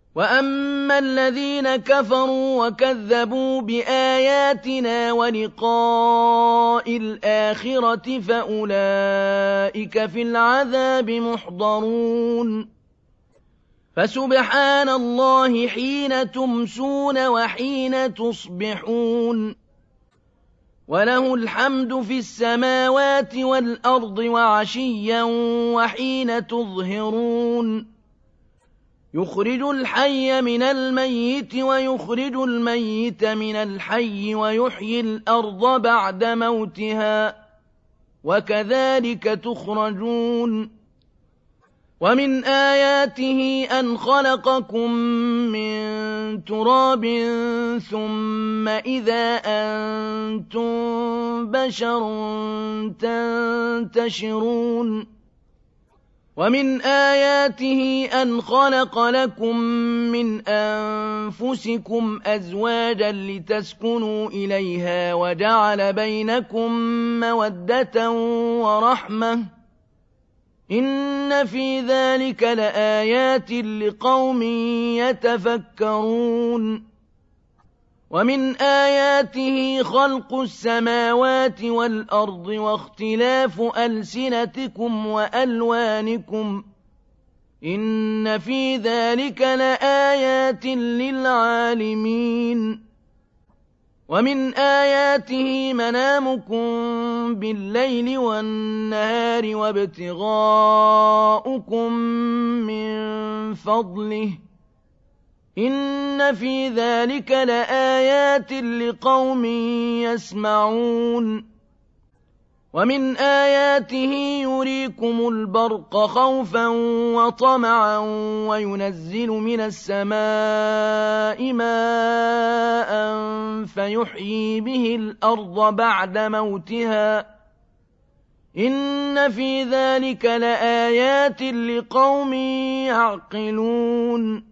وَأَمَّا الَّذِينَ كَفَرُوا وَكَذَّبُوا بِآيَاتِنَا وَلِقَاءِ الْآخِرَةِ فَأُولَٰئِكَ فِي الْعَذَابِ مُحْضَرُونَ فَسُبْحَانَ اللَّهِ حِينَ تُمْسُونَ وَحِينَ تُصْبِحُونَ وَلَهُ الْحَمْدُ فِي السَّمَاوَاتِ وَالْأَرْضِ وَعَشِيًّا وَحِينَ تُظْهِرُونَ يُخْرِجُ الْحَيَّ مِنَ الْمَيِّتِ وَيُخْرِجُ الْمَيِّتَ مِنَ الْحَيِّ وَيُحْيِي الْأَرْضَ بَعْدَ مَوْتِهَا ۚ وَكَذَٰلِكَ تُخْرَجُونَ وَمِنْ آيَاتِهِ أَنْ خَلَقَكُم مِّن تُرَابٍ ثُمَّ إِذَا أَنتُم بَشَرٌ تَنتَشِرُونَ وَمِنْ آيَاتِهِ أَنْ خَلَقَ لَكُم مِّنْ أَنفُسِكُمْ أَزْوَاجًا لِّتَسْكُنُوا إِلَيْهَا وَجَعَلَ بَيْنَكُم مَّوَدَّةً وَرَحْمَةً ۚ إِنَّ فِي ذَٰلِكَ لَآيَاتٍ لِّقَوْمٍ يَتَفَكَّرُونَ وَمِنْ آيَاتِهِ خَلْقُ السَّمَاوَاتِ وَالْأَرْضِ وَاخْتِلَافُ أَلْسِنَتِكُمْ وَأَلْوَانِكُمْ ۚ إِنَّ فِي ذَٰلِكَ لَآيَاتٍ لِّلْعَالِمِينَ وَمِنْ آيَاتِهِ مَنَامُكُم بِاللَّيْلِ وَالنَّهَارِ وَابْتِغَاؤُكُم مِّن فَضْلِهِ ۚ إِنَّ فِي ذَٰلِكَ لَآيَاتٍ لِّقَوْمٍ يَسْمَعُونَ وَمِنْ آيَاتِهِ يُرِيكُمُ الْبَرْقَ خَوْفًا وَطَمَعًا وَيُنَزِّلُ مِنَ السَّمَاءِ مَاءً فَيُحْيِي بِهِ الْأَرْضَ بَعْدَ مَوْتِهَا ۚ إِنَّ فِي ذَٰلِكَ لَآيَاتٍ لِّقَوْمٍ يَعْقِلُونَ